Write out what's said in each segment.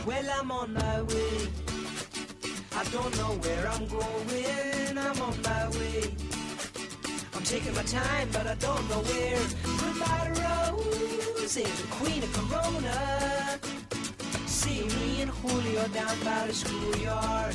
Well, I'm on my way. I don't know where I'm going. I'm on my way. I'm taking my time, but I don't know where. Goodbye, Rose is the queen of Corona. See me and Julio down by the schoolyard.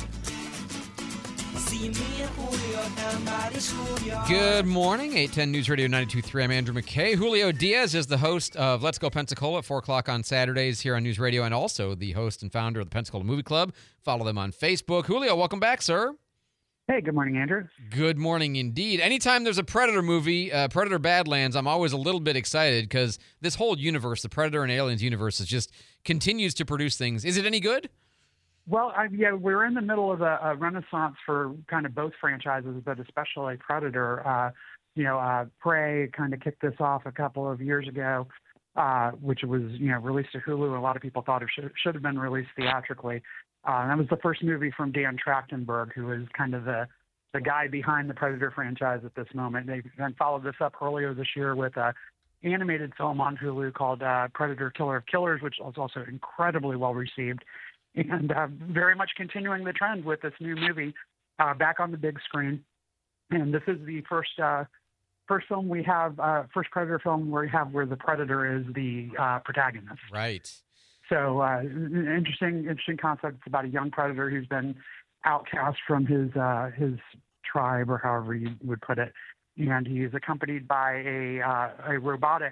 See me and Julio down by the schoolyard. Good morning, 810 News Radio 92.3. I'm Andrew McKay. Julio Diaz is the host of Let's Go Pensacola at 4 o'clock on Saturdays here on News Radio, and also the host and founder of the Pensacola Movie Club. Follow them on Facebook. Julio, welcome back, sir. Hey, good morning, Andrew. Good morning indeed. Anytime there's a Predator movie, Predator Badlands, I'm always a little bit excited because this whole universe, the Predator and Aliens universe, is just continues to produce things. Is it any good? Well, we're in the middle of a renaissance for kind of both franchises, but especially Predator. Prey kind of kicked this off a couple of years ago, which was, released to Hulu. A lot of people thought it should have been released theatrically. That was the first movie from Dan Trachtenberg, who is kind of the guy behind the Predator franchise at this moment. They then followed this up earlier this year with an animated film on Hulu called Predator Killer of Killers, which was also incredibly well received, and very much continuing the trend with this new movie back on the big screen. And this is the first film we have, first Predator film we have where the Predator is the protagonist. Right. So interesting concept. It's about a young predator who's been outcast from his tribe, or however you would put it, and he's accompanied by a robotic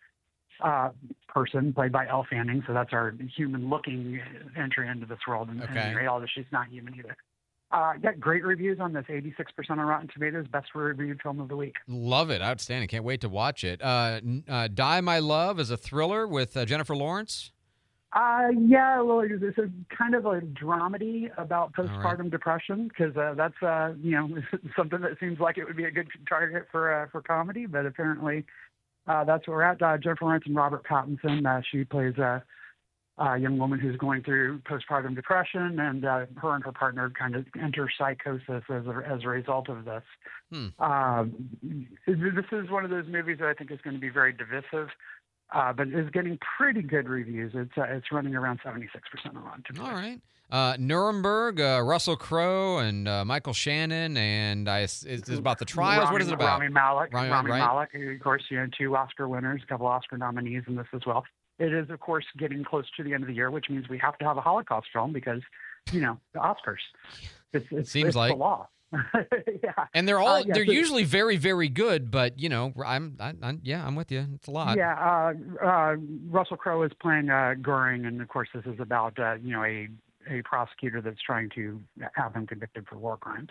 person played by Elle Fanning. So that's our human-looking entry into this world. And in reality, she's not human either. Got great reviews on this. 86% on Rotten Tomatoes. Best reviewed film of the week. Love it. Outstanding. Can't wait to watch it. Die My Love is a thriller with Jennifer Lawrence. Well, it's a kind of a dramedy about postpartum depression, because that's something that seems like it would be a good target for comedy, but apparently that's where we're at. Jennifer Lawrence and Robert Pattinson. She plays a young woman who's going through postpartum depression, and her and her partner kind of enter psychosis as a result of this. This is one of those movies that I think is going to be very divisive. But it's getting pretty good reviews. It's running around 76% on Rotten Tomatoes. All right. Nuremberg, Russell Crowe and Michael Shannon, and it's about the trials. What is it about? Rami Malek. Rami Malek, of course, 2 Oscar winners, a couple Oscar nominees in this as well. It is, of course, getting close to the end of the year, which means we have to have a Holocaust film because, the Oscars. It's like the law. Yeah. And they're usually very, very good, but I'm with you. It's a lot. Yeah. Russell Crowe is playing Goering, and of course this is about a prosecutor that's trying to have him convicted for war crimes.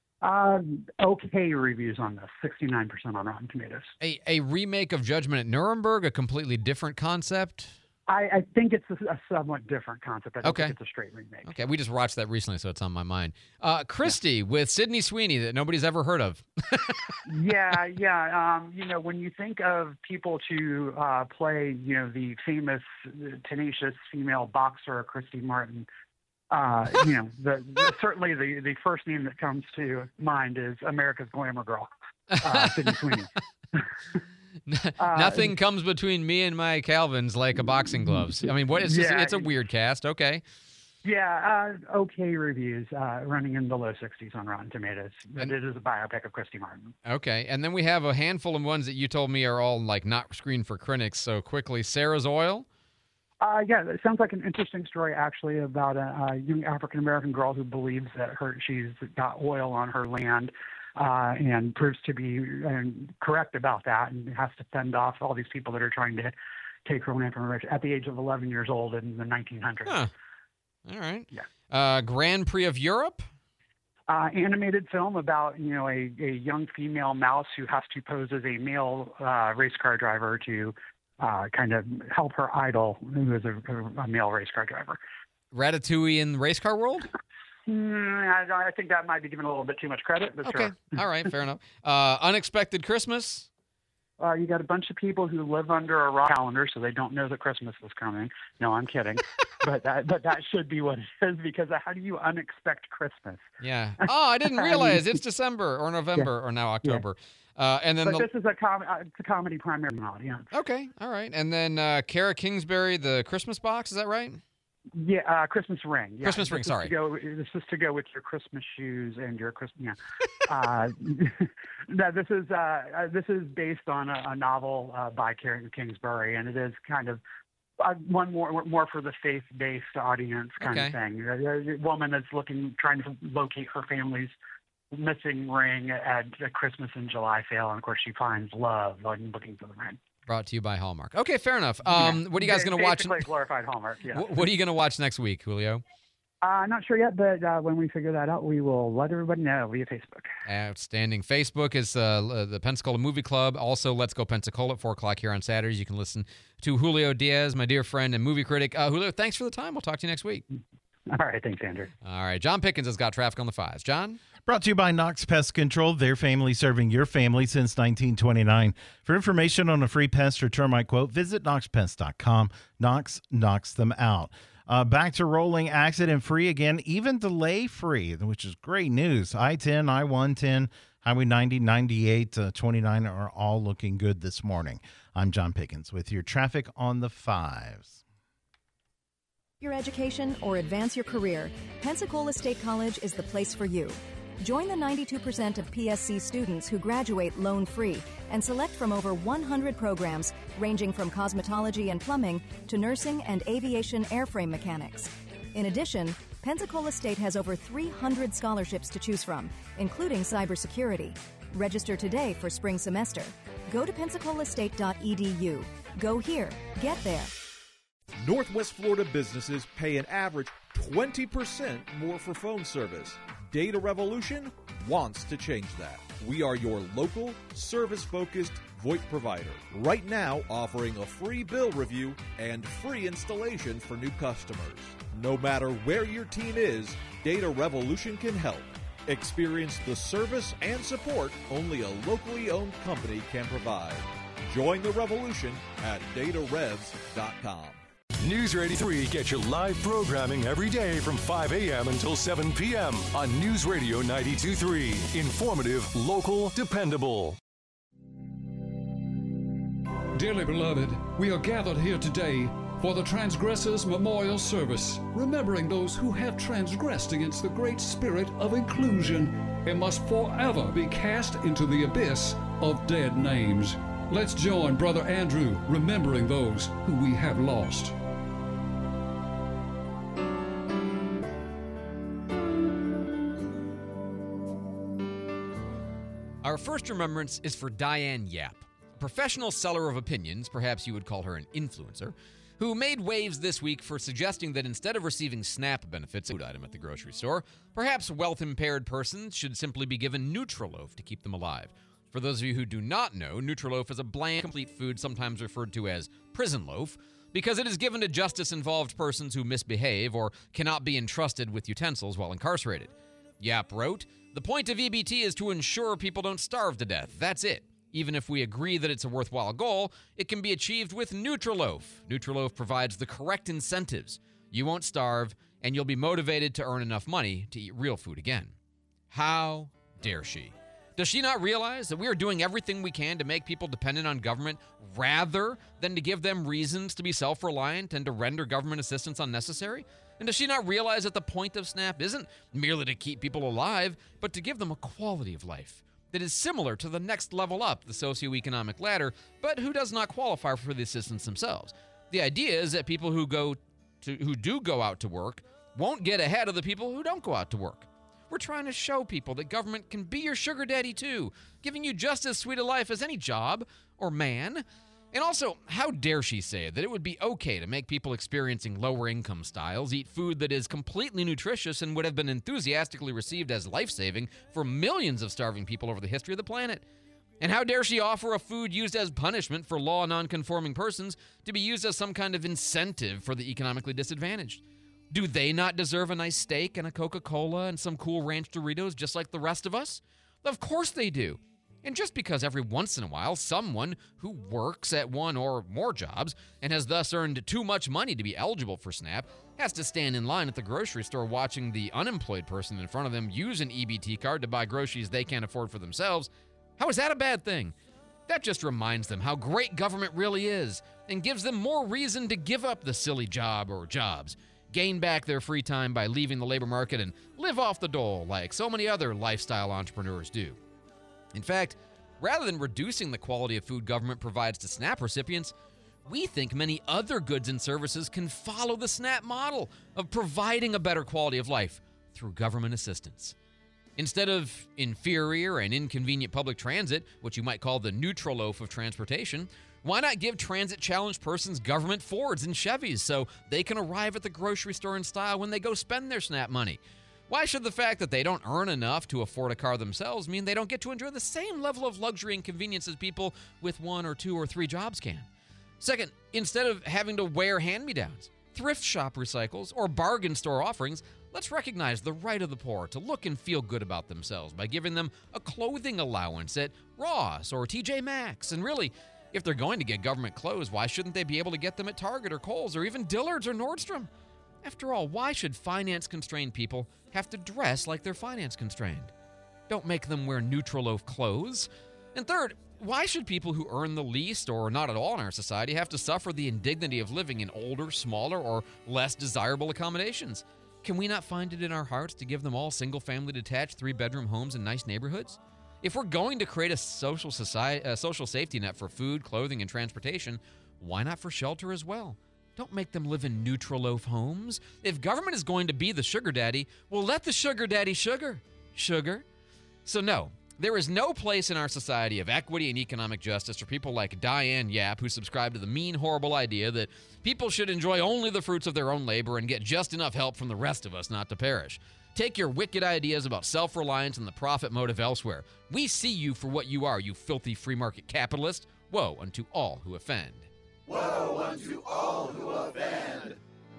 Okay reviews on this, 69% on Rotten Tomatoes. A remake of Judgment at Nuremberg, a completely different concept. I think it's a somewhat different concept. I don't think it's a straight remake. Okay, we just watched that recently, so it's on my mind. Christie with Sydney Sweeney that nobody's ever heard of. Yeah. When you think of people to play, the famous, tenacious female boxer, Christy Martin, certainly the first name that comes to mind is America's Glamour Girl, Sydney Sweeney. Nothing comes between me and my Calvins like a boxing gloves. I mean, what is this? It's a weird cast. Okay. Yeah. Okay reviews, running in the low 60s on Rotten Tomatoes. And it is a biopic of Christy Martin. Okay. And then we have a handful of ones that you told me are all not screened for critics so quickly. Sarah's Oil. It sounds like an interesting story, actually, about a young African-American girl who believes that she's got oil on her land. And proves to be correct about that, and has to fend off all these people that are trying to take her land from her at the age of 11 years old in the 1900s. Huh. All right. Yeah. Grand Prix of Europe? Animated film about, a young female mouse who has to pose as a male race car driver to kind of help her idol, who is a male race car driver. Ratatouille in the race car world? I think that might be given a little bit too much credit, but okay. Sure. All right, fair enough. Unexpected Christmas? You got a bunch of people who live under a rock calendar, so they don't know that Christmas is coming. No, I'm kidding. but that should be what it is, because how do you unexpect Christmas? Yeah. Oh, I didn't realize it's December or November or now October. Yeah. And then this is a comedy primarily audience. Okay, all right. And then Kara Kingsbury, The Christmas Box, is that right? Yeah, Christmas ring. Yeah, Christmas ring, sorry. This is to go with your Christmas shoes and your Christmas. Yeah. No, this is based on a novel by Karen Kingsbury, and it is kind of one more for the faith-based audience kind of thing. A woman that's trying to locate her family's missing ring at a Christmas in July sale, and of course she finds love when looking for the ring. Brought to you by Hallmark. Okay, fair enough. What are you guys going to watch? Basically glorified Hallmark, yeah. What are you going to watch next week, Julio? Not sure yet, but when we figure that out, we will let everybody know via Facebook. Outstanding. Facebook is the Pensacola Movie Club. Also, Let's Go Pensacola at 4 o'clock here on Saturdays. You can listen to Julio Diaz, my dear friend and movie critic. Julio, thanks for the time. We'll talk to you next week. All right. Thanks, Andrew. All right. John Pickens has got traffic on the 5s. John? Brought to you by Knox Pest Control, their family serving your family since 1929. For information on a free pest or termite quote, visit knoxpest.com. Knox knocks them out. Back to rolling accident-free again, even delay-free, which is great news. I-10, I-110, Highway 90, 98, 29 are all looking good this morning. I'm John Pickens with your traffic on the 5s. Your education or advance your career, Pensacola State College is the place for you. Join the 92% of PSC students who graduate loan-free and select from over 100 programs ranging from cosmetology and plumbing to nursing and aviation airframe mechanics. In addition, Pensacola State has over 300 scholarships to choose from, including cybersecurity. Register today for spring semester. Go to pensacolaState.edu. Go here. Get there. Northwest Florida businesses pay an average 20% more for phone service. Data Revolution wants to change that. We are your local, service-focused VoIP provider. Right now, offering a free bill review and free installation for new customers. No matter where your team is, Data Revolution can help. Experience the service and support only a locally owned company can provide. Join the revolution at datarevs.com. News Radio 3 gets your live programming every day from 5 a.m. until 7 p.m. on News Radio 92.3. Informative, local, dependable. Dearly beloved, we are gathered here today for the Transgressors Memorial Service, remembering those who have transgressed against the great spirit of inclusion and must forever be cast into the abyss of dead names. Let's join Brother Andrew remembering those who we have lost. Our first remembrance is for Diane Yap, a professional seller of opinions, perhaps you would call her an influencer, who made waves this week for suggesting that instead of receiving SNAP benefits, a food item at the grocery store, perhaps wealth-impaired persons should simply be given Nutriloaf to keep them alive. For those of you who do not know, Nutriloaf is a bland, complete food sometimes referred to as prison loaf, because it is given to justice-involved persons who misbehave or cannot be entrusted with utensils while incarcerated. Yap wrote, "The point of EBT is to ensure people don't starve to death. That's it. Even if we agree that it's a worthwhile goal, it can be achieved with Nutriloaf. Nutriloaf provides the correct incentives. You won't starve, and you'll be motivated to earn enough money to eat real food again." How dare she? Does she not realize that we are doing everything we can to make people dependent on government rather than to give them reasons to be self-reliant and to render government assistance unnecessary? And does she not realize that the point of SNAP isn't merely to keep people alive, but to give them a quality of life that is similar to the next level up the socioeconomic ladder, but who does not qualify for the assistance themselves? The idea is that people who do go out to work won't get ahead of the people who don't go out to work. We're trying to show people that government can be your sugar daddy too, giving you just as sweet a life as any job or man. And also, how dare she say that it would be okay to make people experiencing lower income styles eat food that is completely nutritious and would have been enthusiastically received as life-saving for millions of starving people over the history of the planet? And how dare she offer a food used as punishment for law non-conforming persons to be used as some kind of incentive for the economically disadvantaged? Do they not deserve a nice steak and a Coca-Cola and some cool ranch Doritos just like the rest of us? Of course they do. And just because every once in a while someone who works at one or more jobs and has thus earned too much money to be eligible for SNAP has to stand in line at the grocery store watching the unemployed person in front of them use an EBT card to buy groceries they can't afford for themselves, how is that a bad thing? That just reminds them how great government really is and gives them more reason to give up the silly job or jobs. gain back their free time by leaving the labor market and live off the dole like so many other lifestyle entrepreneurs do. In fact, rather than reducing the quality of food government provides to SNAP recipients, we think many other goods and services can follow the SNAP model of providing a better quality of life through government assistance. Instead of inferior and inconvenient public transit, which you might call the neutral loaf of transportation, why not give transit-challenged persons government Fords and Chevys so they can arrive at the grocery store in style when they go spend their SNAP money? Why should the fact that they don't earn enough to afford a car themselves mean they don't get to enjoy the same level of luxury and convenience as people with 1 or 2 or 3 jobs can? Second, instead of having to wear hand-me-downs, thrift shop recycles, or bargain store offerings, let's recognize the right of the poor to look and feel good about themselves by giving them a clothing allowance at Ross or TJ Maxx. And really, if they're going to get government clothes, why shouldn't they be able to get them at Target or Kohl's or even Dillard's or Nordstrom? After all, why should finance-constrained people have to dress like they're finance-constrained? Don't make them wear neutral loaf clothes. And third, why should people who earn the least or not at all in our society have to suffer the indignity of living in older, smaller, or less desirable accommodations? Can we not find it in our hearts to give them all single-family detached 3-bedroom homes in nice neighborhoods? If we're going to create a social safety net for food, clothing, and transportation, why not for shelter as well? Don't make them live in neutral loaf homes. If government is going to be the sugar daddy, well, let the sugar daddy sugar. So no, there is no place in our society of equity and economic justice for people like Diane Yap, who subscribe to the mean, horrible idea that people should enjoy only the fruits of their own labor and get just enough help from the rest of us not to perish. Take your wicked ideas about self-reliance and the profit motive elsewhere. We see you for what you are, you filthy free market capitalist. Woe unto all who offend. Woe unto all who offend.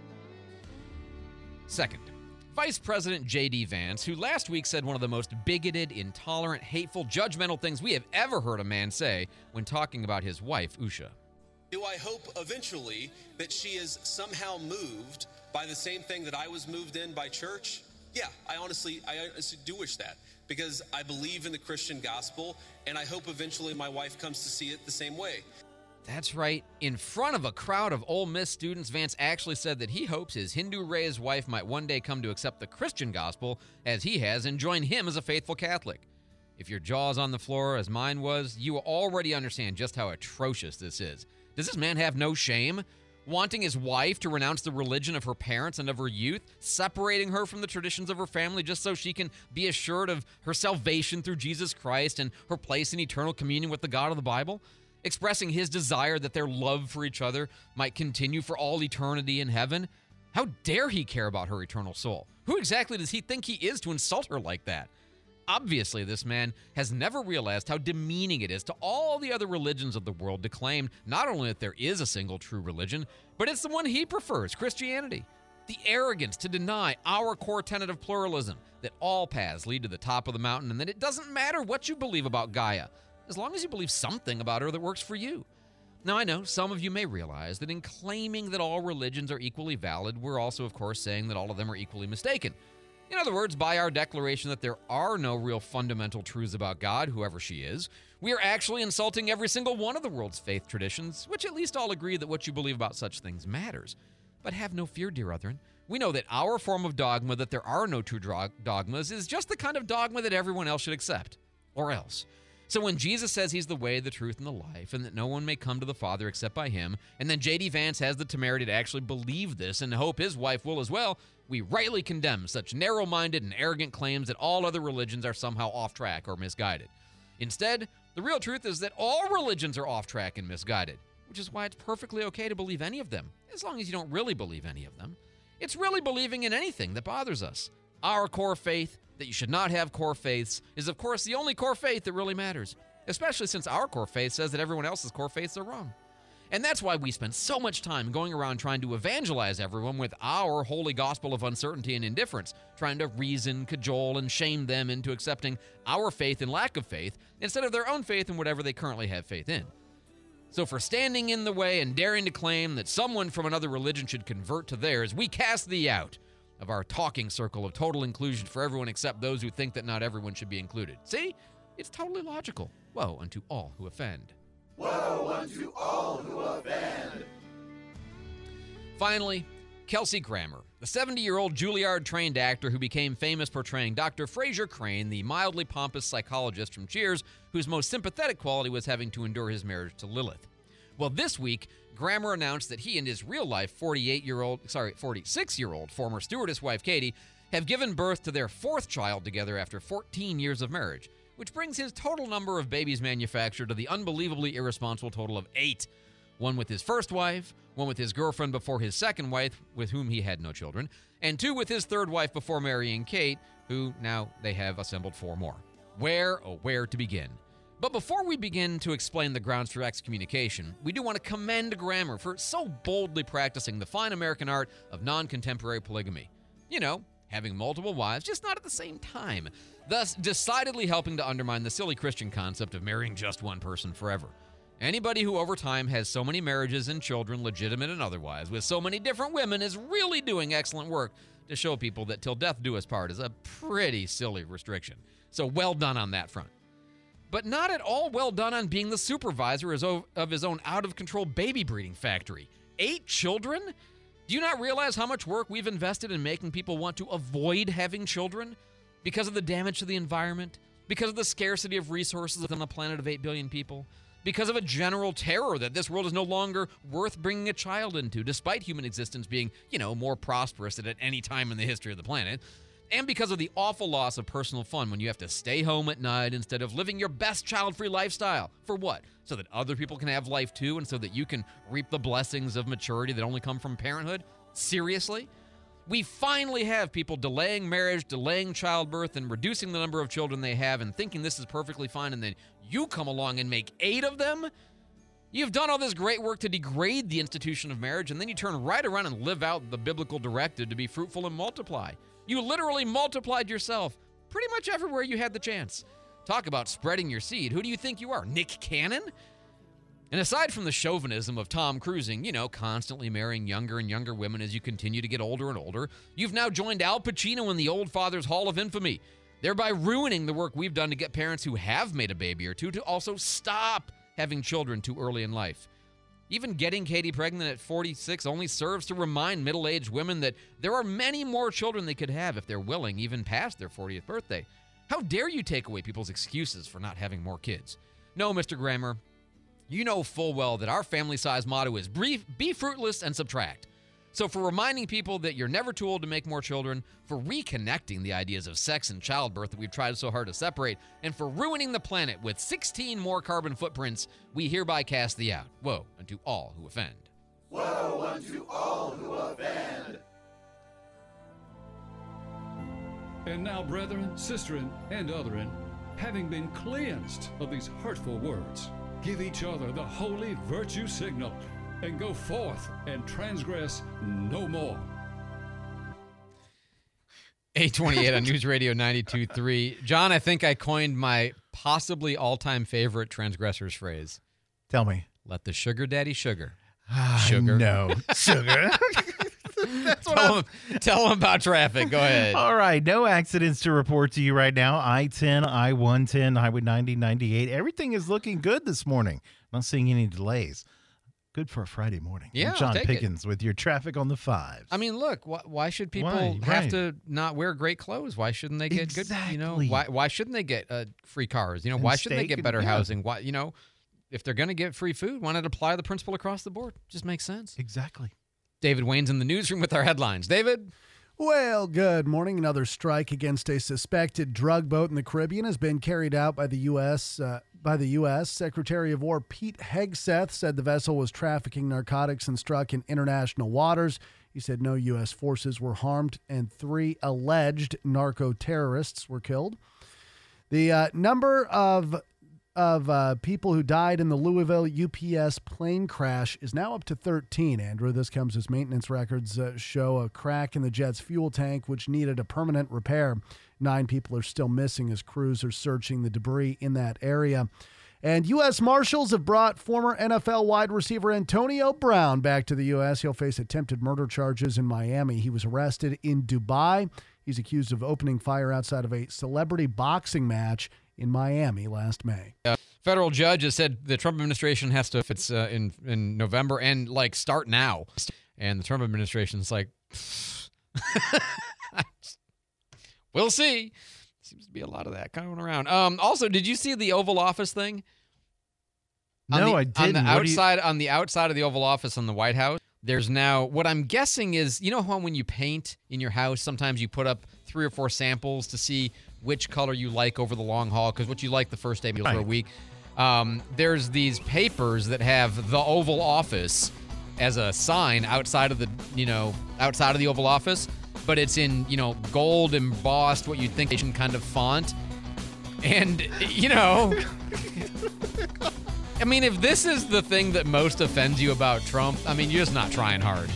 Second, Vice President J.D. Vance, who last week said one of the most bigoted, intolerant, hateful, judgmental things we have ever heard a man say when talking about his wife, Usha. Do I hope eventually that she is somehow moved by the same thing that I was moved in by church? Yeah, I honestly do wish that, because I believe in the Christian gospel, and I hope eventually my wife comes to see it the same way. That's right. In front of a crowd of Ole Miss students, Vance actually said that he hopes his Hindu-raised wife might one day come to accept the Christian gospel as he has and join him as a faithful Catholic. If your jaw's on the floor, as mine was, you already understand just how atrocious this is. Does this man have no shame? Wanting his wife to renounce the religion of her parents and of her youth, separating her from the traditions of her family just so she can be assured of her salvation through Jesus Christ and her place in eternal communion with the God of the Bible? Expressing his desire that their love for each other might continue for all eternity in heaven? How dare he care about her eternal soul? Who exactly does he think he is to insult her like that? Obviously, this man has never realized how demeaning it is to all the other religions of the world to claim not only that there is a single true religion, but it's the one he prefers, Christianity. The arrogance to deny our core tenet of pluralism, that all paths lead to the top of the mountain and that it doesn't matter what you believe about Gaia, as long as you believe something about her that works for you. Now, I know some of you may realize that in claiming that all religions are equally valid, we're also, of course, saying that all of them are equally mistaken. In other words, by our declaration that there are no real fundamental truths about God, whoever she is, we are actually insulting every single one of the world's faith traditions, which at least all agree that what you believe about such things matters. But have no fear, dear brethren. We know that our form of dogma, that there are no true dogmas, is just the kind of dogma that everyone else should accept. Or else. So when Jesus says he's the way, the truth, and the life, and that no one may come to the Father except by him, and then J.D. Vance has the temerity to actually believe this and hope his wife will as well, we rightly condemn such narrow-minded and arrogant claims that all other religions are somehow off track or misguided. Instead, the real truth is that all religions are off track and misguided, which is why it's perfectly okay to believe any of them, as long as you don't really believe any of them. It's really believing in anything that bothers us. Our core faith, that you should not have core faiths, is of course the only core faith that really matters, especially since our core faith says that everyone else's core faiths are wrong. And that's why we spend so much time going around trying to evangelize everyone with our holy gospel of uncertainty and indifference, trying to reason, cajole, and shame them into accepting our faith and lack of faith instead of their own faith in whatever they currently have faith in. So for standing in the way and daring to claim that someone from another religion should convert to theirs, we cast thee out of our talking circle of total inclusion for everyone except those who think that not everyone should be included. See? It's totally logical. Woe unto all who offend. Woe unto all who offend. Finally, Kelsey Grammer, the 70-year-old Juilliard-trained actor who became famous portraying Dr. Fraser Crane, the mildly pompous psychologist from Cheers, whose most sympathetic quality was having to endure his marriage to Lilith. Well, this week, Grammer announced that he and his real-life 46-year-old former stewardess wife Katie have given birth to their fourth child together after 14 years of marriage, which brings his total number of babies manufactured to the unbelievably irresponsible total of 8. One with his first wife, one with his girlfriend before his second wife, with whom he had no children, and 2 with his third wife before marrying Kate, who now they have assembled 4 more. Where to begin? But before we begin to explain the grounds for excommunication, we do want to commend Grammer for so boldly practicing the fine American art of non-contemporary polygamy. You know, having multiple wives, just not at the same time, thus decidedly helping to undermine the silly Christian concept of marrying just one person forever. Anybody who over time has so many marriages and children, legitimate and otherwise, with so many different women is really doing excellent work to show people that till death do us part is a pretty silly restriction. So well done on that front. But not at all well done on being the supervisor of his own out-of-control baby breeding factory. 8 children? Do you not realize how much work we've invested in making people want to avoid having children? Because of the damage to the environment? Because of the scarcity of resources on a planet of 8 billion people? Because of a general terror that this world is no longer worth bringing a child into, despite human existence being, more prosperous than at any time in the history of the planet. And because of the awful loss of personal fun when you have to stay home at night instead of living your best child-free lifestyle. For what? So that other people can have life too, and so that you can reap the blessings of maturity that only come from parenthood? Seriously? We finally have people delaying marriage, delaying childbirth, and reducing the number of children they have and thinking this is perfectly fine, and then you come along and make 8 of them? You've done all this great work to degrade the institution of marriage, and then you turn right around and live out the biblical directive to be fruitful and multiply. You literally multiplied yourself pretty much everywhere you had the chance. Talk about spreading your seed. Who do you think you are, Nick Cannon? And aside from the chauvinism of Tom Cruising, constantly marrying younger and younger women as you continue to get older and older, you've now joined Al Pacino in the Old Father's Hall of Infamy, thereby ruining the work we've done to get parents who have made a baby or two to also stop having children too early in life. Even getting Katie pregnant at 46 only serves to remind middle-aged women that there are many more children they could have if they're willing, even past their 40th birthday. How dare you take away people's excuses for not having more kids? No, Mr. Grammer, you know full well that our family size motto is be fruitless and subtract. So for reminding people that you're never too old to make more children, for reconnecting the ideas of sex and childbirth that we've tried so hard to separate, and for ruining the planet with 16 more carbon footprints, we hereby cast thee out. Woe unto all who offend. Woe unto all who offend. And now, brethren, sisterin, and otherin, having been cleansed of these hurtful words, give each other the holy virtue signal, and go forth and transgress no more. 828 on News Radio 92.3. John, I think I coined my possibly all-time favorite transgressors phrase. Tell me. Let the sugar daddy sugar. Sugar. No. Sugar. Tell them about traffic. Go ahead. All right. No accidents to report to you right now. I-10, I-110, Highway 90, 98. Everything is looking good this morning. Not seeing any delays. Good for a Friday morning. Yeah, I'm John Pickens with your traffic on the 5s. I mean, look, why should people have to not wear great clothes? Why shouldn't they get good, why shouldn't they get free cars? Why shouldn't they get better housing? Why, if they're going to get free food, why not apply the principle across the board? Just makes sense. Exactly. David Wayne's in the newsroom with our headlines. David? Well, good morning. Another strike against a suspected drug boat in the Caribbean has been carried out by the U.S. Secretary of War Pete Hegseth said the vessel was trafficking narcotics and struck in international waters. He said no U.S. forces were harmed and 3 alleged narco-terrorists were killed. The number of people who died in the Louisville UPS plane crash is now up to 13, Andrew. This comes as maintenance records show a crack in the jet's fuel tank, which needed a permanent repair. 9 people are still missing as crews are searching the debris in that area. And U.S. Marshals have brought former NFL wide receiver Antonio Brown back to the U.S. He'll face attempted murder charges in Miami. He was arrested in Dubai. He's accused of opening fire outside of a celebrity boxing match in Miami last May. Federal judge has said the Trump administration has to, if it's in November, and start now. And the Trump administration is like, We'll see. Seems to be a lot of that going around. Also, did you see the Oval Office thing? No, I didn't. On the outside of the Oval Office on the White House, there's now what I'm guessing is, you know how when you paint in your house, sometimes you put up 3 or 4 samples to see which color you like over the long haul, because what you like the first day for a week. There's these papers that have the Oval Office as a sign outside of the Oval Office, but it's in, gold embossed, what you'd think Asian kind of font. And, I mean, if this is the thing that most offends you about Trump, I mean, you're just not trying hard.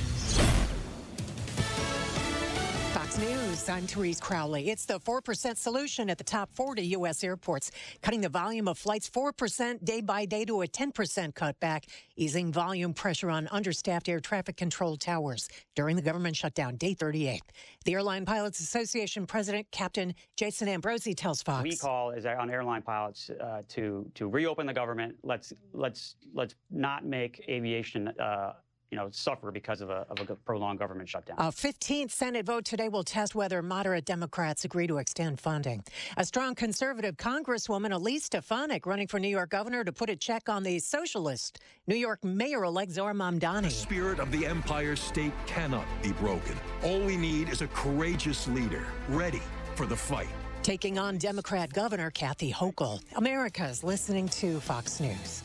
Fox News, I'm Therese Crowley. It's the 4% solution at the top 40 U.S. airports, cutting the volume of flights 4% day by day to a 10% cutback, easing volume pressure on understaffed air traffic control towers during the government shutdown, day 38. The Airline Pilots Association president, Captain Jason Ambrosi, tells Fox. We call is on airline pilots to reopen the government. Let's not make aviation suffer because of a prolonged government shutdown. A 15th Senate vote today will test whether moderate Democrats agree to extend funding. A strong conservative Congresswoman, Elise Stefanik, running for New York governor to put a check on the socialist New York mayor-elect Zohar Mamdani. The spirit of the Empire State cannot be broken. All we need is a courageous leader, ready for the fight. Taking on Democrat Governor Kathy Hochul. America's listening to Fox News.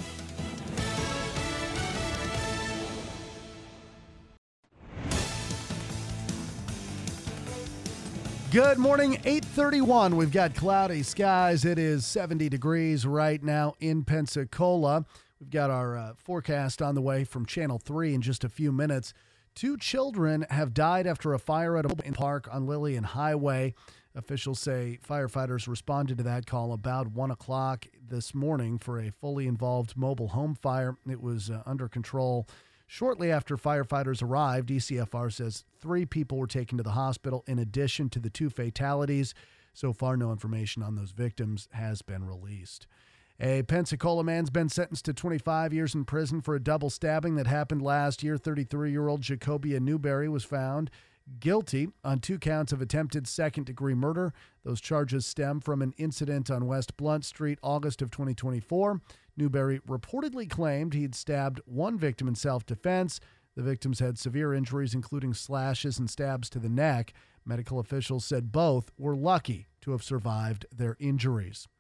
Good morning, 8:31. We've got cloudy skies. It is 70 degrees right now in Pensacola. We've got our forecast on the way from Channel 3 in just a few minutes. 2 children have died after a fire at a park on Lillian Highway. Officials say firefighters responded to that call about 1 o'clock this morning for a fully involved mobile home fire. It was under control shortly after firefighters arrived. ECFR says 3 people were taken to the hospital in addition to the 2 fatalities. So far, no information on those victims has been released. A Pensacola man's been sentenced to 25 years in prison for a double stabbing that happened last year. 33-year-old Jacobia Newberry was found guilty on 2 counts of attempted second-degree murder. Those charges stem from an incident on West Blunt Street, August of 2024. Newberry reportedly claimed he'd stabbed 1 victim in self-defense. The victims had severe injuries, including slashes and stabs to the neck. Medical officials said both were lucky to have survived their injuries.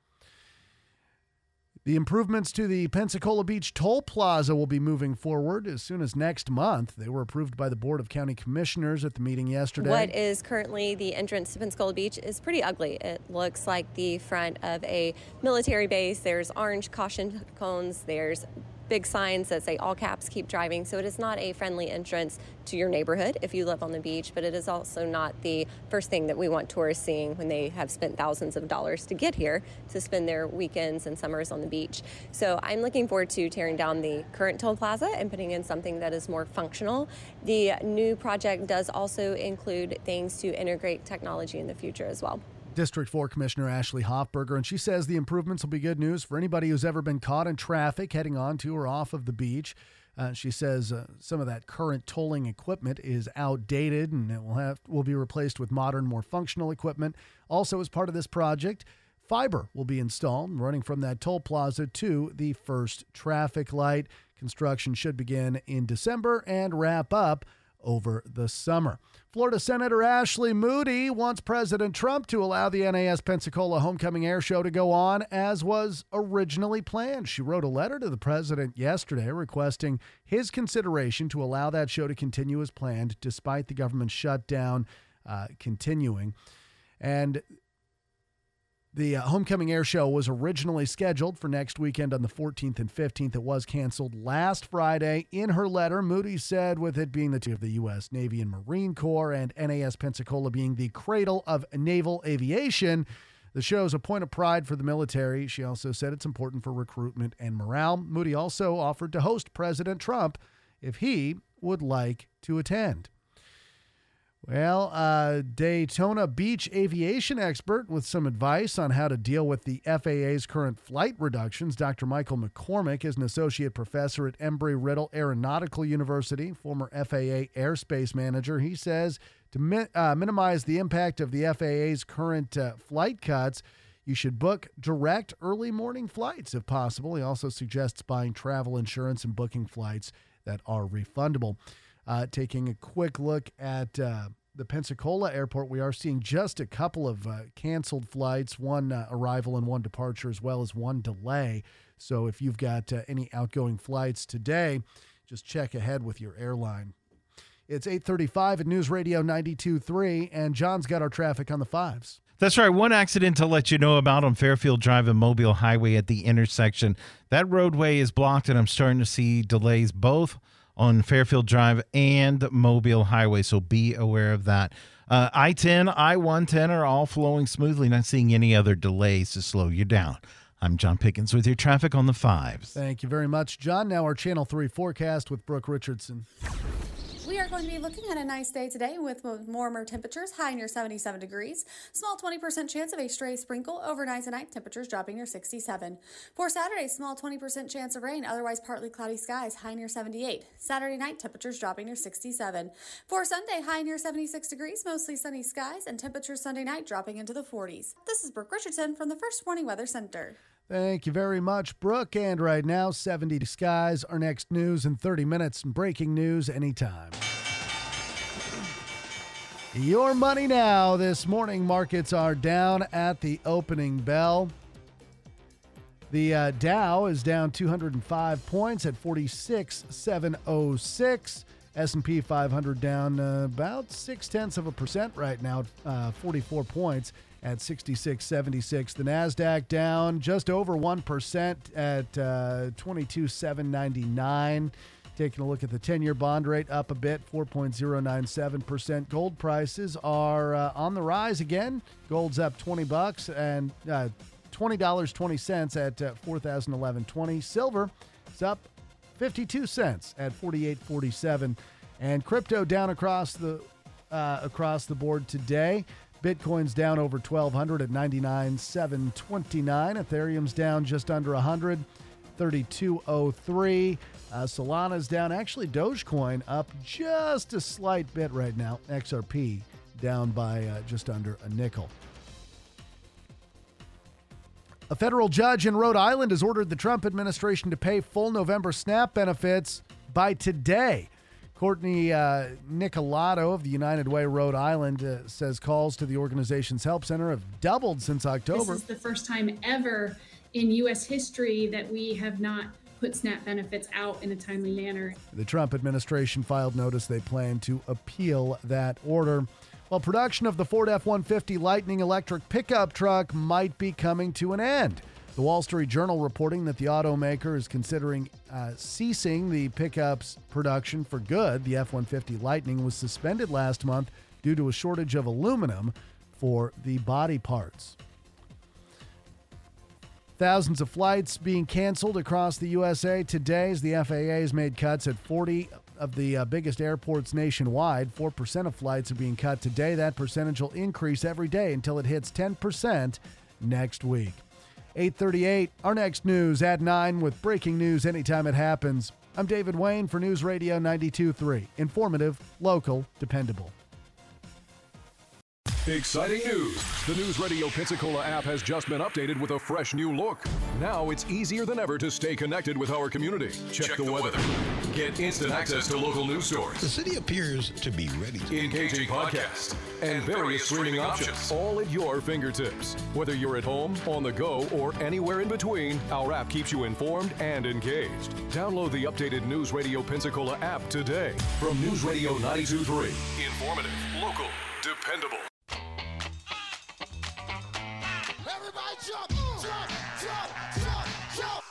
The improvements to the Pensacola Beach Toll Plaza will be moving forward as soon as next month. They were approved by the Board of County Commissioners at the meeting yesterday. What is currently the entrance to Pensacola Beach is pretty ugly. It looks like the front of a military base. There's orange caution cones. There's big signs that say all caps, keep driving. So it is not a friendly entrance to your neighborhood if you live on the beach, but it is also not the first thing that we want tourists seeing when they have spent thousands of dollars to get here to spend their weekends and summers on the beach. So I'm looking forward to tearing down the current toll plaza and putting in something that is more functional. The new project does also include things to integrate technology in the future as well. District 4 Commissioner Ashley Hoffberger, and she says the improvements will be good news for anybody who's ever been caught in traffic heading onto or off of the beach. She says some of that current tolling equipment is outdated and it will be replaced with modern, more functional equipment. Also, as part of this project, fiber will be installed running from that toll plaza to the first traffic light. Construction should begin in December and wrap up over the summer. Florida Senator Ashley Moody wants President Trump to allow the NAS Pensacola Homecoming Air Show to go on as was originally planned. She wrote a letter to the president yesterday requesting his consideration to allow that show to continue as planned despite the government shutdown continuing. And the Homecoming Air Show was originally scheduled for next weekend on the 14th and 15th. It was canceled last Friday. In her letter, Moody said with it being the two of the U.S. Navy and Marine Corps and NAS Pensacola being the cradle of naval aviation, the show is a point of pride for the military. She also said it's important for recruitment and morale. Moody also offered to host President Trump if he would like to attend. Well, Daytona Beach aviation expert with some advice on how to deal with the FAA's current flight reductions. Dr. Michael McCormick is an associate professor at Embry-Riddle Aeronautical University, former FAA airspace manager. He says to minimize the impact of the FAA's current flight cuts, you should book direct early morning flights if possible. He also suggests buying travel insurance and booking flights that are refundable. Taking a quick look at the Pensacola airport, we are seeing just a couple of canceled flights, one arrival and one departure, as well as one delay. So if you've got any outgoing flights today, just check ahead with your airline. It's 8:35 at News Radio 92.3, and John's got our traffic on the fives. That's right. One accident to let you know about on Fairfield Drive and Mobile Highway at the intersection. That roadway is blocked, and I'm starting to see delays both on Fairfield Drive and Mobile Highway, so be aware of that. I-10, I-110 are all flowing smoothly, not seeing any other delays to slow you down. I'm John Pickens with your traffic on the fives. Thank you very much, John. Now our Channel 3 forecast with Brooke Richardson. We are going to be looking at a nice day today with warmer temperatures, high near 77 degrees. Small 20% chance of a stray sprinkle overnight tonight, temperatures dropping near 67. For Saturday, small 20% chance of rain, otherwise partly cloudy skies, high near 78. Saturday night, temperatures dropping near 67. For Sunday, high near 76 degrees, mostly sunny skies, and temperatures Sunday night dropping into the 40s. This is Brooke Richardson from the First Warning Weather Center. Thank you very much, Brooke. And right now, 70 skies. Our next news in 30 minutes. Breaking news anytime. Your money now. This morning, markets are down at the opening bell. The Dow is down 205 points at 46,706. S&P 500 down about 0.6% right now, 44 points at 66.76. The NASDAQ down just over 1% at 22,799. Taking a look at the 10-year bond rate, up a bit, 4.097%. Gold prices are on the rise again. Gold's up $20 and $20.20 at $4,011.20. Silver is up 52 cents at $48.47. And crypto down across the board today. Bitcoin's down over 1,200 at 99,729. Ethereum's down just under 100, 3203. Solana's down. Actually, Dogecoin up just a slight bit right now. XRP down by just under a nickel. A federal judge in Rhode Island has ordered the Trump administration to pay full November SNAP benefits by today. Courtney Nicolato of the United Way Rhode Island says calls to the organization's help center have doubled since October. This is the first time ever in U.S. history that we have not put SNAP benefits out in a timely manner. The Trump administration filed notice they plan to appeal that order. Well, production of the Ford F-150 Lightning electric pickup truck might be coming to an end. The Wall Street Journal reporting that the automaker is considering ceasing the pickup's production for good. The F-150 Lightning was suspended last month due to a shortage of aluminum for the body parts. Thousands of flights being canceled across the USA today as the FAA has made cuts at 40 of the biggest airports nationwide. 4% of flights are being cut today. That percentage will increase every day until it hits 10% next week. 8:38, our next news at 9 with breaking news anytime it happens. I'm David Wayne for News Radio 92.3. Informative, local, dependable. Exciting news! The News Radio Pensacola app has just been updated with a fresh new look. Now it's easier than ever to stay connected with our community. Check the weather. Get instant access to local news stories. The city appears to be ready. Engaging podcasts and various streaming options, all at your fingertips. Whether you're at home, on the go, or anywhere in between, our app keeps you informed and engaged. Download the updated News Radio Pensacola app today. From News Radio 92.3. Informative, local, dependable. Everybody jump, jump, jump, jump, jump.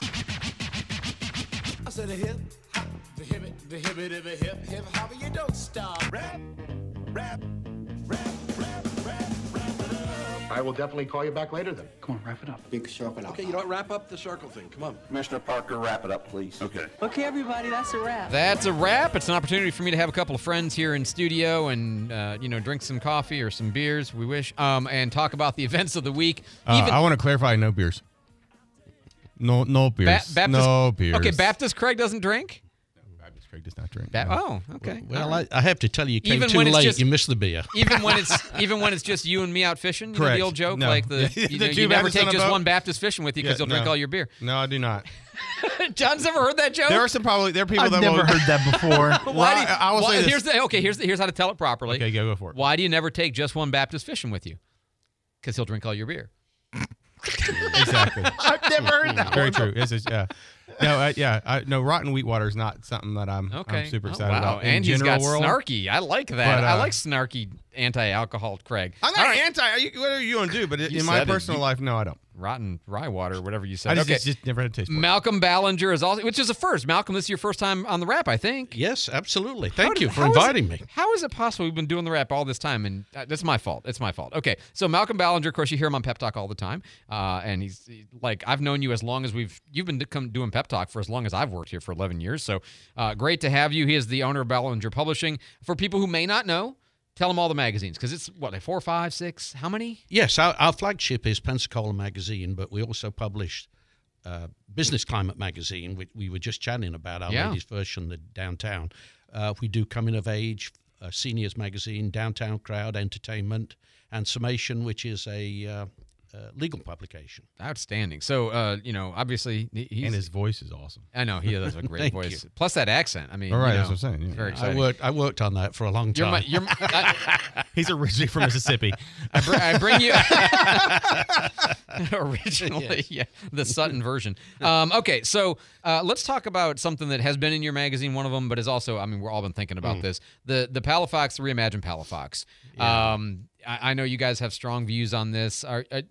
I said a hip, hop, the hip, hip, hop, you don't stop. Rap, rap, rap, rap, rap, rap it up. I will definitely call you back later then. Come on, wrap it up. Big circle out. Okay, you know what? Wrap up the circle thing. Come on. Commissioner Parker, wrap it up, please. Okay. Okay, everybody, that's a wrap. That's a wrap. It's an opportunity for me to have a couple of friends here in studio and, drink some coffee or some beers, we wish, and talk about the events of the week. I want to clarify, no beers. No beers. No beers. Okay, Baptist Craig doesn't drink? Baptist Craig does not drink. Oh, okay. Well, I have to tell you, came Even too when it's late. just- You missed the beer. Even when it's just you and me out fishing, you know, Correct. the old joke, No. like The you never Baptists take on a just boat? one Baptist fishing with you because Yeah, you'll drink no. all your beer. No, I do not. John's never heard that joke. There are people I've that never will- heard that before. Why do you, I will say this. Here's how to tell it properly. Okay, go for it. Why do you never take just one Baptist fishing with you? Because he'll drink all your beer. Exactly. I've never heard that Very one. true. No, rotten wheat water is not something that I'm super excited about. In And he's general got world. snarky. I like that. But, I like snarky anti-alcohol Craig. I'm not anti. Whatever you want to do, but in my personal life, no, I don't. Rotten rye water, whatever you said. I just never had a taste for it. Malcolm Ballinger is also, which is a first. Malcolm, this is your first time on the Wrap, I think. Yes, absolutely. Thank you for inviting me. How is it possible we've been doing the Wrap all this time? And that's my fault. It's my fault. Okay, so Malcolm Ballinger, of course, you hear him on Pep Talk all the time, and he's like, I've known you as long as you've been doing Pep Talk for as long as I've worked here for 11 years. So great to have you. He is the owner of Ballinger Publishing. For people who may not know, tell them all the magazines, because it's, what, like 4, 5, 6, how many? Yes, our flagship is Pensacola Magazine, but we also publish Business Climate Magazine, which we were just chatting about, our ladies' version, the Downtown. We do Coming of Age, Seniors Magazine, Downtown Crowd, Entertainment, and Summation, which is a legal publication. Outstanding. So, obviously, he's... And his voice is awesome. I know, he has a great Thank voice. you. Plus that accent. I mean, All right, you know, that's what I'm saying. Yeah. Very exciting. I worked on that for a long time. He's originally from Mississippi. I bring you originally, yeah, the Sutton version. Okay, so let's talk about something that has been in your magazine, one of them, but is also, I mean, we're all been thinking about this. The Palafox, the Reimagined Palafox. Yeah. I know you guys have strong views on this.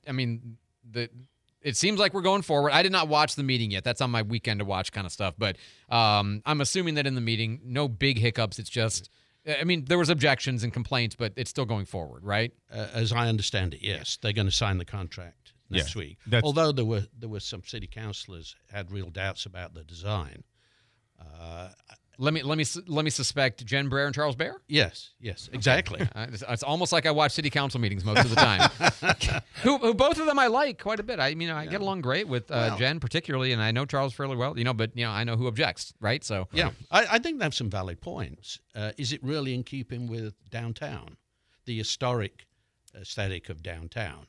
It seems like we're going forward. I did not watch the meeting yet. That's on my weekend to watch kind of stuff. But I'm assuming that in the meeting, no big hiccups. It's just, there was objections and complaints, but it's still going forward, right? As I understand it, yes. They're going to sign the contract next week. Although there were some city councilors had real doubts about the design. Let me suspect Jen Breyer and Charles Baer? Yes, exactly. It's almost like I watch city council meetings most of the time. who both of them I like quite a bit. I get along great with Jen particularly, and I know Charles fairly well. But I know who objects, right? So yeah, I think they have some valid points. Is it really in keeping with downtown, the historic aesthetic of downtown?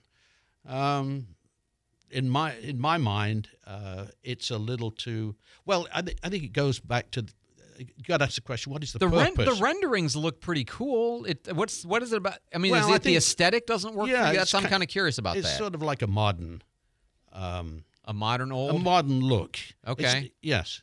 In my mind, it's a little too well. I think it goes back to. You got to ask the question: what is the purpose? The renderings look pretty cool. What is it about? I mean, Well, is it the aesthetic doesn't work for you? I'm kind of curious about it's that. It's sort of like a modern, a modern look. Okay. Yes.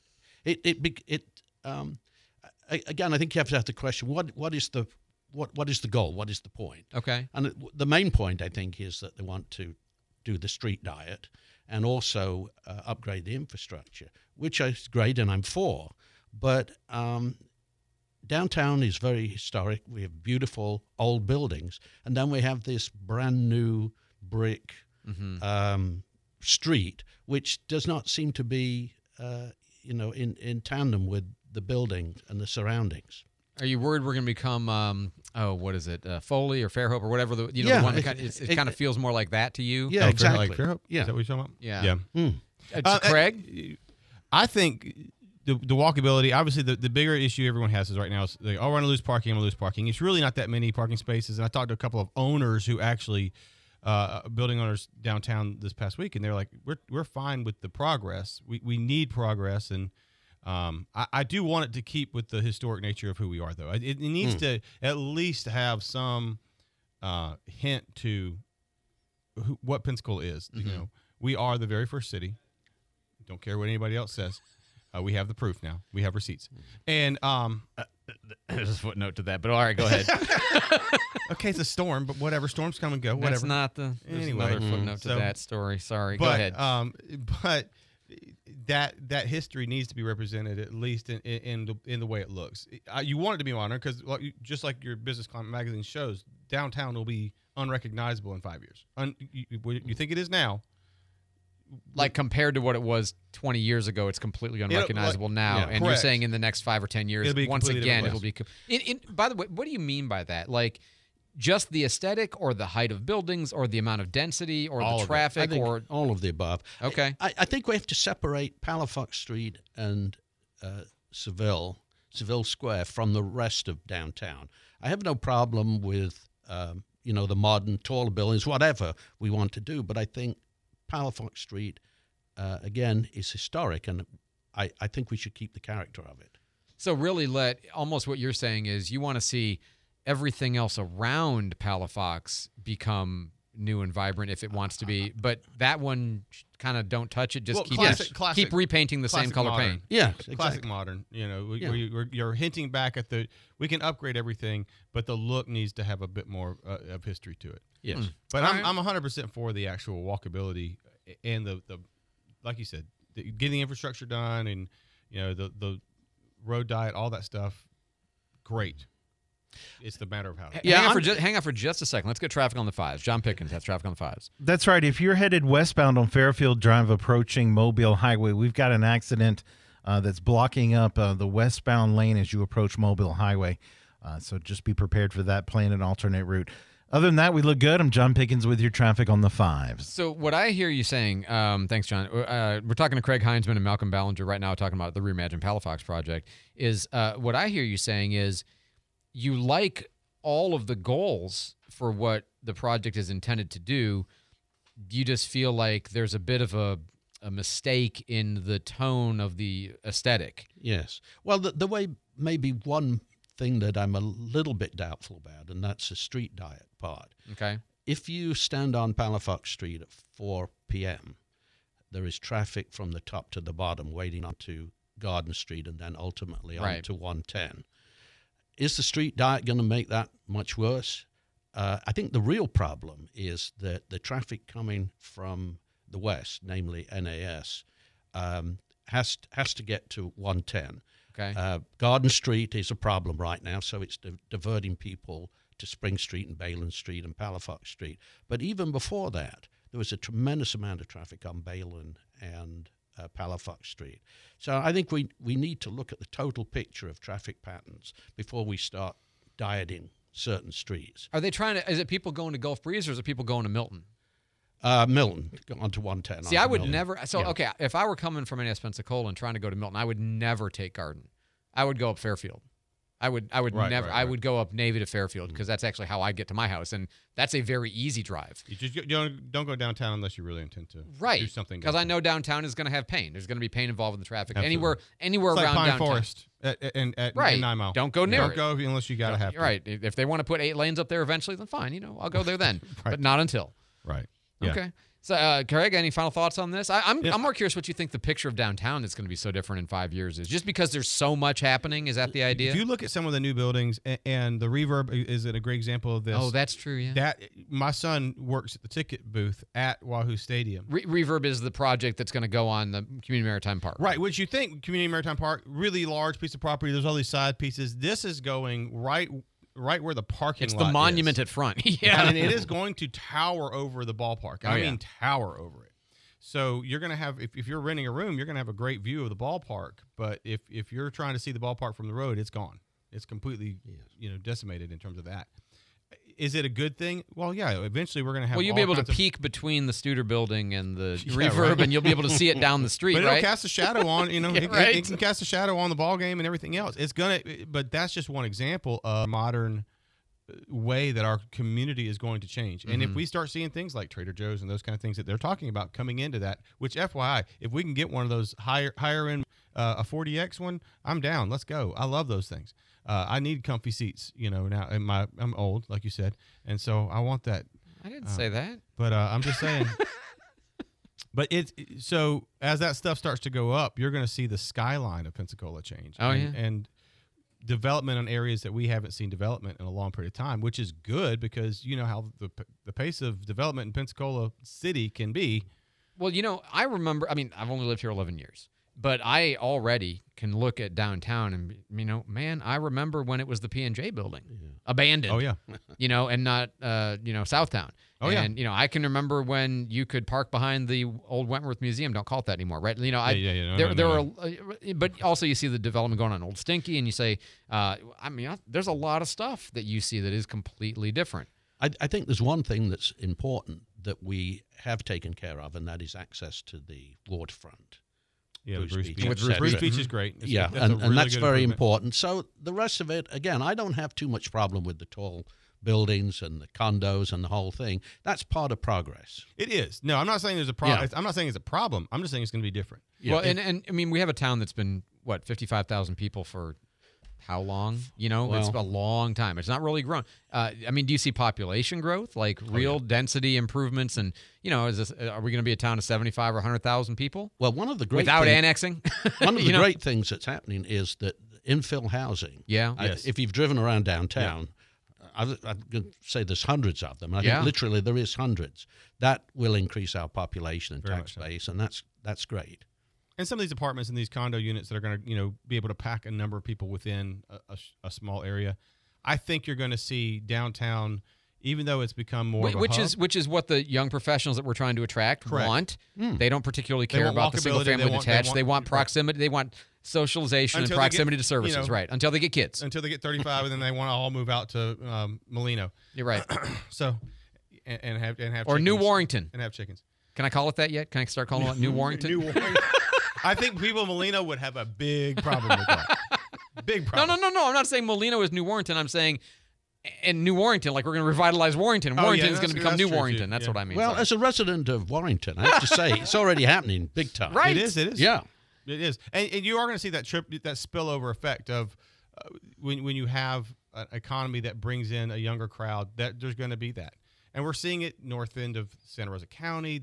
Again, I think you have to ask the question: what is the goal? What is the point? Okay. And the main point, I think, is that they want to do the street diet and also upgrade the infrastructure, which is great, and I'm for. But downtown is very historic. We have beautiful old buildings, and then we have this brand new brick street, which does not seem to be, in tandem with the building and the surroundings. Are you worried we're going to become, what is it, Foley or Fairhope or whatever? The one that it kind of feels more like that to you? Yeah, exactly. Like Fairhope? Yeah. Is that what you're talking about? Yeah. Craig? I think the walkability, obviously the bigger issue everyone has is right now is we're going to lose parking, I'm going to lose parking. It's really not that many parking spaces. And I talked to a couple of owners who actually, building owners downtown this past week, and they're like, we're fine with the progress. We need progress. And I do want it to keep with the historic nature of who we are, though. It needs to at least have some hint to what Pensacola is. Mm-hmm. We are the very first city. Don't care what anybody else says. We have the proof now. We have receipts. And there's a footnote to that, but all right, go ahead. Okay, it's a storm, but whatever. Storms come and go. Whatever. That's not there's another footnote to that story. Sorry, go ahead. But that history needs to be represented at least in the way it looks. You want it to be modern because just like your Business Climate magazine shows, downtown will be unrecognizable in 5 years. You think it is now? Like compared to what it was 20 years ago, it's completely unrecognizable now. And you're saying in the next 5 or 10 years, once again, it'll be. By the way, what do you mean by that? Like just the aesthetic, or the height of buildings, or the amount of density, or all the traffic, or all of the above? Okay. I think we have to separate Palafox Street and Seville Square from the rest of downtown. I have no problem with the modern, taller buildings, whatever we want to do, but I think Palafox Street, again, is historic, and I think we should keep the character of it. So really almost what you're saying is you want to see everything else around Palafox become new and vibrant if it wants to be, but that one kind of don't touch it, just keep repainting the same color modern. paint. Yeah, exactly. Classic modern. You're hinting back at we can upgrade everything, but the look needs to have a bit more of history to it. Yes. But I'm 100% for the actual walkability and the like you said, getting the infrastructure done, and the road diet, all that stuff. Great. It's the matter of how. Hang on for just a second. Let's get traffic on the 5s. John Pickens has traffic on the 5s. That's right. If you're headed westbound on Fairfield Drive approaching Mobile Highway, we've got an accident that's blocking up the westbound lane as you approach Mobile Highway. So just be prepared for that. Plan an alternate route. Other than that, we look good. I'm John Pickens with your traffic on the 5s. So what I hear you saying, thanks, John. We're talking to Craig Heinzman and Malcolm Ballinger right now, talking about the Reimagine Palafox project. Is what I hear you saying is you like all of the goals for what the project is intended to do. You just feel like there's a bit of a mistake in the tone of the aesthetic. Yes. Well, the way maybe one thing that I'm a little bit doubtful about, and that's the street diet part. Okay. If you stand on Palafox Street at 4 p.m., there is traffic from the top to the bottom waiting onto Garden Street and then ultimately onto 110. Is the street diet going to make that much worse? I think the real problem is that the traffic coming from the west, namely NAS, has to get to 110. Okay. Garden Street is a problem right now, so it's diverting people to Spring Street and Bayland Street and Palafox Street. But even before that, there was a tremendous amount of traffic on Bayland and Palafox Street. So I think we need to look at the total picture of traffic patterns before we start dieting certain streets. Are they is it people going to Gulf Breeze, or is it people going to Milton? Milton, onto 110. See, I would never. So, okay, if I were coming from NAS Pensacola and trying to go to Milton, I would never take Garden. I would go up Fairfield. I would never. I would go up Navy to Fairfield, because that's actually how I get to my house, and that's a very easy drive. You just don't go downtown unless you really intend to do something. Because I know downtown is going to have pain. There's going to be pain involved in the traffic. Absolutely. Anywhere it's around like Pine downtown. Forest in 9 Mile. Don't go near it. Don't go unless you got to have to. Right. If they want to put 8 lanes up there eventually, then fine. I'll go there then. But not until. Right. Yeah. Okay. So, Craig, any final thoughts on this? I'm more curious what you think the picture of downtown is going to be so different in 5 years is. Just because there's so much happening, is that the idea? If you look at some of the new buildings, and the Reverb is a great example of this. Oh, that's true, yeah. My son works at the ticket booth at Wahoo Stadium. Reverb is the project that's going to go on the Community Maritime Park. Right, which you think Community Maritime Park, really large piece of property, there's all these side pieces. This is going right where the parking lot is. It's the monument at front. Yeah. And it is going to tower over the ballpark. I mean tower over it. So you're going to have, if you're renting a room, you're going to have a great view of the ballpark. But if you're trying to see the ballpark from the road, it's gone. It's completely decimated in terms of that. Is it a good thing? Well, yeah. Eventually, we're going to have. Well, you'll be able to peek between the Studer Building and the Reverb, and you'll be able to see it down the street. But right? It'll cast a shadow on. Right? It can cast a shadow on the ball game and everything else. It's gonna. But that's just one example of modern way that our community is going to change. And if we start seeing things like Trader Joe's and those kind of things that they're talking about coming into that, which FYI, if we can get one of those higher end, a 40X one, I'm down. Let's go. I love those things. I need comfy seats, now I'm old, like you said. And so I want that. I didn't say that. But I'm just saying. But so as that stuff starts to go up, you're going to see the skyline of Pensacola change. Oh, and development on areas that we haven't seen development in a long period of time, which is good because you know how the pace of development in Pensacola City can be. Well, I remember, I've only lived here 11 years. But I already can look at downtown and, man, I remember when it was the P&J building, abandoned. Oh, yeah. And not, Southtown. Oh, yeah. And, I can remember when you could park behind the old Wentworth Museum. Don't call it that anymore, right? But also you see the development going on Old Stinky, and you say, there's a lot of stuff that you see that is completely different. I think there's one thing that's important that we have taken care of, and that is access to the waterfront. Yeah, Bruce Beach. Bruce Beach is great. And that's very important. So the rest of it, again, I don't have too much problem with the tall buildings and the condos and the whole thing. That's part of progress. It is. No, I'm not saying there's a problem. Yeah. I'm not saying it's a problem. I'm just saying it's going to be different. Yeah. Well, and we have a town that's been, 55,000 people for how long? It's a long time. It's not really grown. Do you see population growth, like real density improvements? And, are we going to be a town of 75 or 100,000 people? Well, one of the great without annexing? One of the great things that's happening is that infill housing. Yeah. If you've driven around downtown, I'm going to say there's hundreds of them. I think literally there is hundreds. That will increase our population and tax base, and that's great. And some of these apartments and these condo units that are going to, be able to pack a number of people within a small area. I think you're going to see downtown, even though it's become more of a hub. Which is what the young professionals that we're trying to attract want. They don't particularly care about the single family detached. They want proximity. They want socialization and proximity to services, right? Until they get kids. Until they get 35, and then they want to all move out to Molino. You're right. So, and have or chickens. New Warrington. And have chickens. Can I call it that yet? Can I start calling it New Warrington? New Warrington. I think people in Molino would have a big problem with that. Big problem. No. I'm not saying Molino is New Warrington. I'm saying in New Warrington, like we're going to revitalize Warrington. Warrington is going to become New Warrington. That's what I mean. Well, as a resident of Warrington, I have to say, it's already happening big time. Right. It is. Yeah. It is. And you are going to see that spillover effect of when you have an economy that brings in a younger crowd, that there's going to be that. And we're seeing it north end of Santa Rosa County.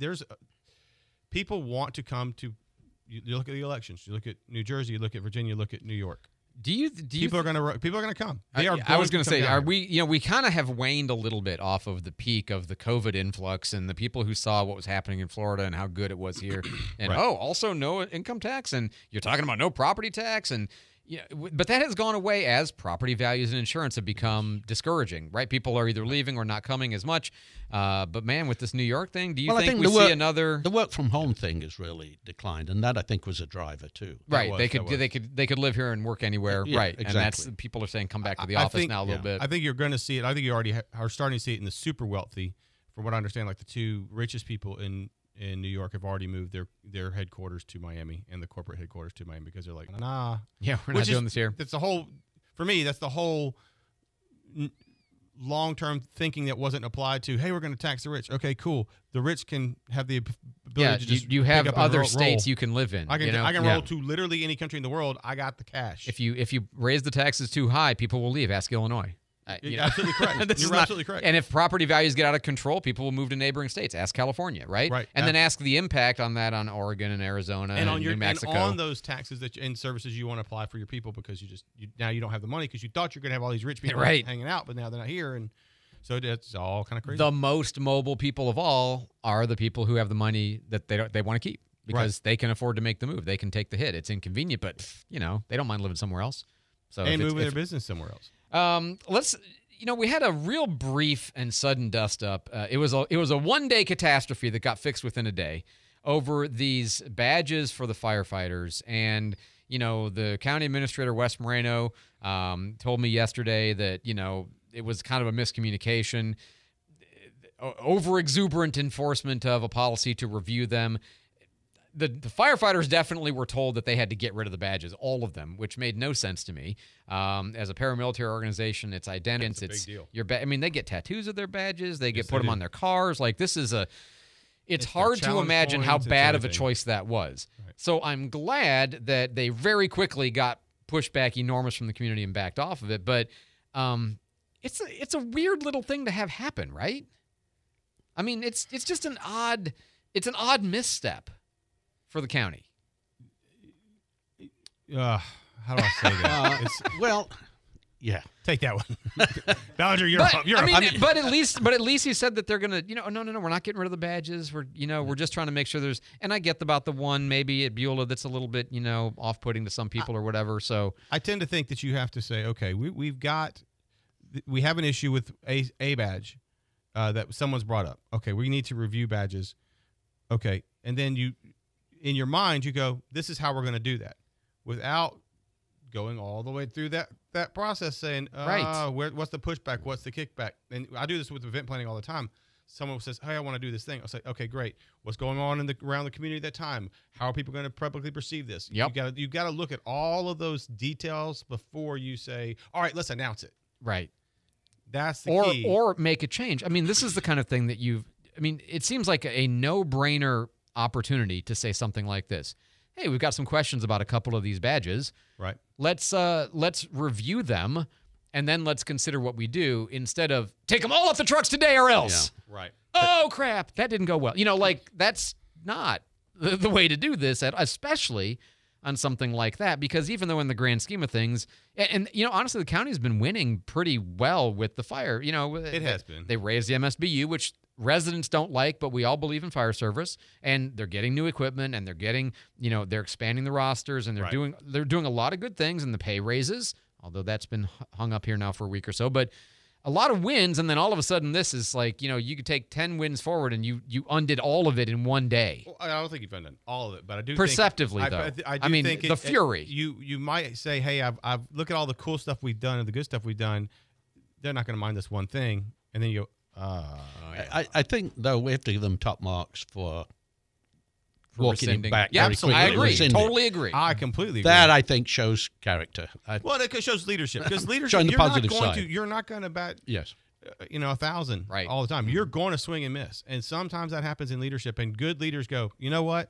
People want to come to. You look at the elections. You look at New Jersey. You look at Virginia. You look at New York. People are going to come. I was going to say, are we? We kind of have waned a little bit off of the peak of the COVID influx and the people who saw what was happening in Florida and how good it was here, and also no income tax, and you're talking about no property tax, and but that has gone away as property values and insurance have become discouraging. Right? People are either leaving or not coming as much. But man, with this New York thing, do you think we see another? The work from home thing has really declined, and that I think was a driver too. Right, they could live here and work anywhere. Yeah, right, exactly. And that's people are saying come back to the office now a little bit. I think you're going to see it. I think you already are starting to see it in the super wealthy. From what I understand, like the two richest people in New York have already moved their headquarters to Miami and the corporate headquarters to Miami because they're like, nah, we're not doing this here. That's the whole. For me, that's the whole. Long-term thinking that wasn't applied to, hey, we're going to tax the rich. Okay, cool. The rich can have the ability to just you have pick up other roll. states you can live in. I can roll to literally any country in the world. I got the cash. If you raise the taxes too high, people will leave. Ask Illinois. You're absolutely correct. You're absolutely correct. And if property values get out of control, people will move to neighboring states. Ask California, right? Right. And then ask the impact on that on Oregon and Arizona and New Mexico. And on those taxes and services you want to apply for your people because now you don't have the money because you thought you're going to have all these rich people hanging out, but now they're not here. And so it's all kind of crazy. The most mobile people of all are the people who have the money that they want to keep because they can afford to make the move. They can take the hit. It's inconvenient, but they don't mind living somewhere else. So and moving their business somewhere else. Let's. We had a real brief and sudden dust up. It was a one-day catastrophe that got fixed within a day over these badges for the firefighters. And, the county administrator, Wes Moreno, told me yesterday that, it was kind of a miscommunication, over-exuberant enforcement of a policy to review them. The firefighters definitely were told that they had to get rid of the badges, all of them, which made no sense to me. As a paramilitary organization, it's identity. It's a big deal. They get tattoos of their badges. They put them on their cars. Like this is it's hard to imagine how bad of a choice that was. Right. So I'm glad that they very quickly got pushback enormous from the community and backed off of it. But it's a weird little thing to have happen, right? I mean, it's just an odd misstep for the county. How do I say that? Yeah, take that one. Ballinger, you're But, up. You're I mean, up. but at least he said that they're gonna, no, we're not getting rid of the badges. We're just trying to make sure there's. And I get about the one maybe at Beulah that's a little bit, off-putting to some people or whatever. So I tend to think that you have to say, okay, we have an issue with a badge that someone's brought up. Okay, we need to review badges. Okay, and then in your mind, you go, this is how we're going to do that, without going all the way through that process, saying, right, what's the pushback, what's the kickback? And I do this with event planning all the time. Someone says, hey, I want to do this thing. I'll say, okay, great. What's going on around the community at that time? How are people going to publicly perceive this? Yep. You got to look at all of those details before you say, all right, let's announce it. Right. That's the key. Or make a change. I mean, this is the kind of thing that it seems like a no-brainer opportunity to say something like this. Hey, we've got some questions about a couple of these badges. Right. Let's review them, and then let's consider what we do instead of take them all off the trucks today or else. Yeah. Right. Oh, crap. That didn't go well. That's not the way to do this, especially on something like that, because even though in the grand scheme of things, and honestly, the county's been winning pretty well with the fire. It has been. They raised the MSBU, which residents don't like, but we all believe in fire service, and they're getting new equipment, and they're getting, they're expanding the rosters, and they're doing a lot of good things, and the pay raises, although that's been hung up here now for a week or so, but a lot of wins, and then all of a sudden this is like, you could take 10 wins forward and you undid all of it in one day. Well, I don't think you've undone all of it, but I do perceptively think, though. I mean, think the fury. You might say, hey, I've look at all the cool stuff we've done and the good stuff we've done. They're not going to mind this one thing, and then you go, I think, though, we have to give them top marks for walking rescinding. it back. Yeah, very quickly. I agree. Rescinding. Totally agree. I completely agree. That, I think, shows character. Well, it shows leadership, because leadership, Showing the you're not positive going side. you're not going to bat Yes. 1,000 right all the time. You're going to swing and miss, and sometimes that happens in leadership. And good leaders go, you know what?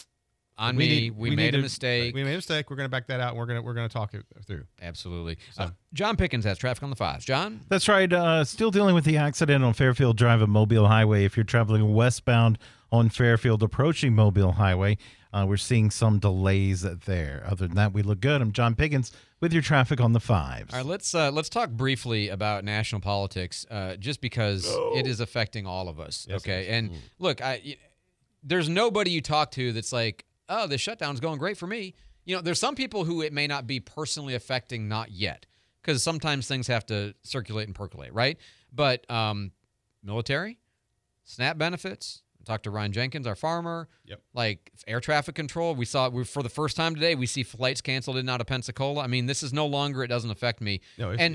We made a mistake. We made a mistake. We're going to back that out, and we're going to talk it through. Absolutely. John Pickens has traffic on the 5s. John? That's right. Still dealing with the accident on Fairfield Drive at Mobile Highway. If you're traveling westbound on Fairfield approaching Mobile Highway, we're seeing some delays there. Other than that, we look good. I'm John Pickens with your traffic on the 5s. All right, let's talk briefly about national politics, just because it is affecting all of us. Yes, okay, and look, there's nobody you talk to that's like, oh, this shutdown's going great for me. There's some people who it may not be personally affecting, not yet, because sometimes things have to circulate and percolate, right? But military, SNAP benefits. Talked to Ryan Jenkins, our farmer. Yep. Like air traffic control. We for the first time today, we see flights canceled in and out of Pensacola. I mean, this is no longer, it doesn't affect me. No, and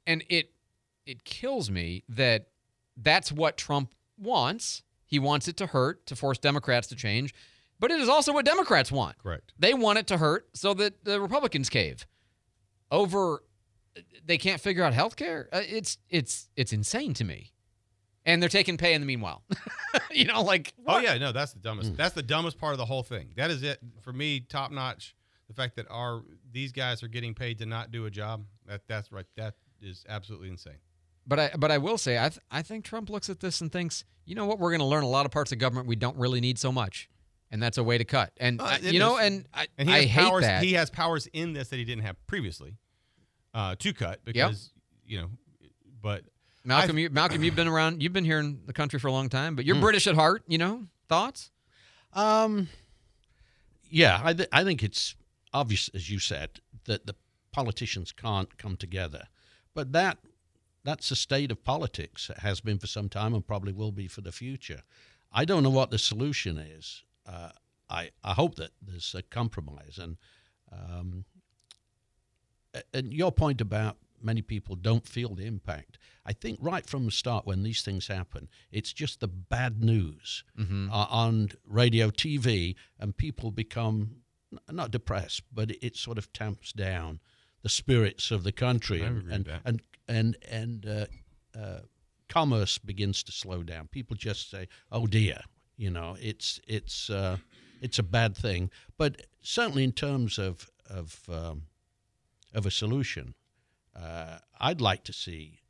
it kills me that that's what Trump wants. He wants it to hurt, to force Democrats to change. But it is also what Democrats want. Correct. They want it to hurt so that the Republicans cave. They can't figure out health care. It's insane to me. And they're taking pay in the meanwhile. What? Oh, yeah, no, that's the dumbest. That's the dumbest part of the whole thing. That is it. For me, top notch, the fact that these guys are getting paid to not do a job, that's right. That is absolutely insane. But I will say, I think Trump looks at this and thinks, you know what, we're going to learn a lot of parts of government we don't really need so much. And that's a way to cut. And, I hate that. He has powers in this that he didn't have previously to cut because, but... Malcolm, you've been around. You've been here in the country for a long time, but you're British at heart. Thoughts? Yeah, I think it's obvious, as you said, that the politicians can't come together. But that's the state of politics. It has been for some time and probably will be for the future. I don't know what the solution is. I hope that there's a compromise. And your point about many people don't feel the impact. I think right from the start when these things happen, it's just the bad news on radio, TV, and people become not depressed, but it sort of tamps down the spirits of the country, and commerce begins to slow down. People just say, "Oh dear," it's a bad thing. But certainly in terms of a solution. I'd like to see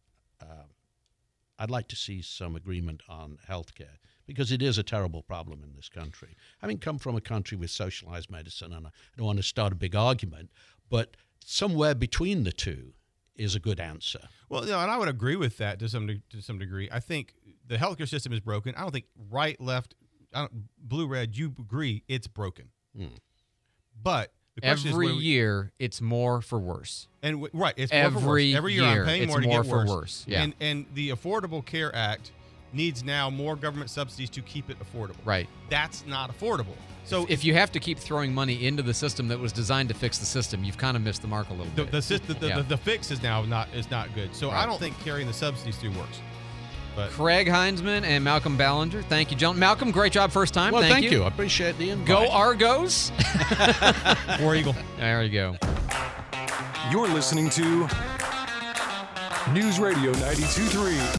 some agreement on healthcare because it is a terrible problem in this country. Having come from a country with socialized medicine, and I don't want to start a big argument, but somewhere between the two is a good answer. Well, and I would agree with that to some degree. I think the healthcare system is broken. I don't think right, left, blue, red. You agree it's broken, but the question every is year it's more for worse. And right, it's more for worse. Every year I'm paying more to get worse. Yeah. And the Affordable Care Act needs now more government subsidies to keep it affordable. Right. That's not affordable. So if you have to keep throwing money into the system that was designed to fix the system, you've kind of missed the mark a little bit. The fix is now not good. So right. I don't think carrying the subsidies through works. But Craig Heinzman and Malcolm Ballinger, thank you, gentlemen. Malcolm, great job first time. Well, thank you. I appreciate the invite. Go Argos. War Eagle. There you go. You're listening to News Radio 92.3.